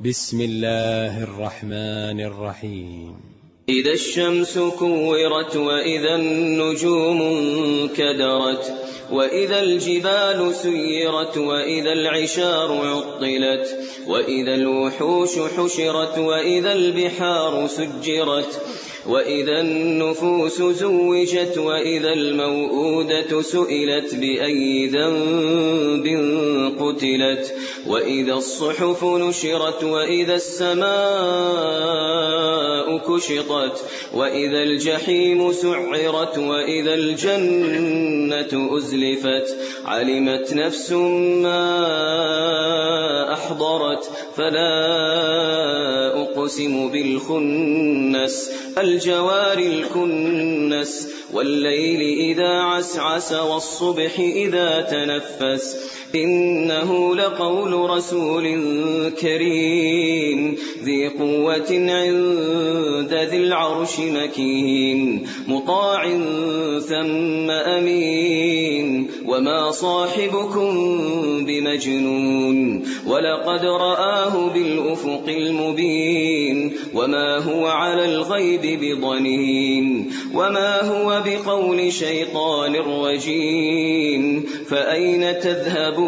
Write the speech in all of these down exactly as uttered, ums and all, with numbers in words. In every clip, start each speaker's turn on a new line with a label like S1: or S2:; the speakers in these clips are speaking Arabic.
S1: بسم الله الرحمن الرحيم.
S2: إذا الشمس كورت وإذا النجوم انكدرت وإذا الجبال سيرت وإذا العشار عطلت وإذا الوحوش حشرت وإذا البحار سجرت وإذا النفوس زوجت وإذا الموءودة سئلت بأي ذنب قتلت وإذا الصحف نشرت وإذا السماء كشطت وإذا الجحيم سعرت وإذا الجنة أزلفت علمت نفس ما أحضرت فلا أقسم بالخنس الجوار الكنس والليل إذا عسعس والصبح إذا تنفس إنه لقول رسول كريم ذي قوة عند ذي العرش مكين مطاع ثم أمين وما صاحبكم بمجنون ولقد رآه بالأفق المبين وما هو على الغيب بضنين وما هو بقول شيطان رجيم فأين تذهبون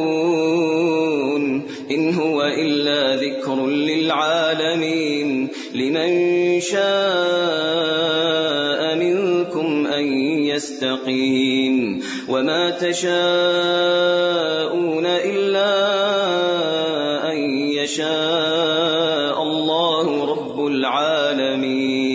S2: إن هو إلا ذكر للعالمين لمن شاء منكم أن يستقيم وما تشاءون إلا أن يشاء الله رب العالمين.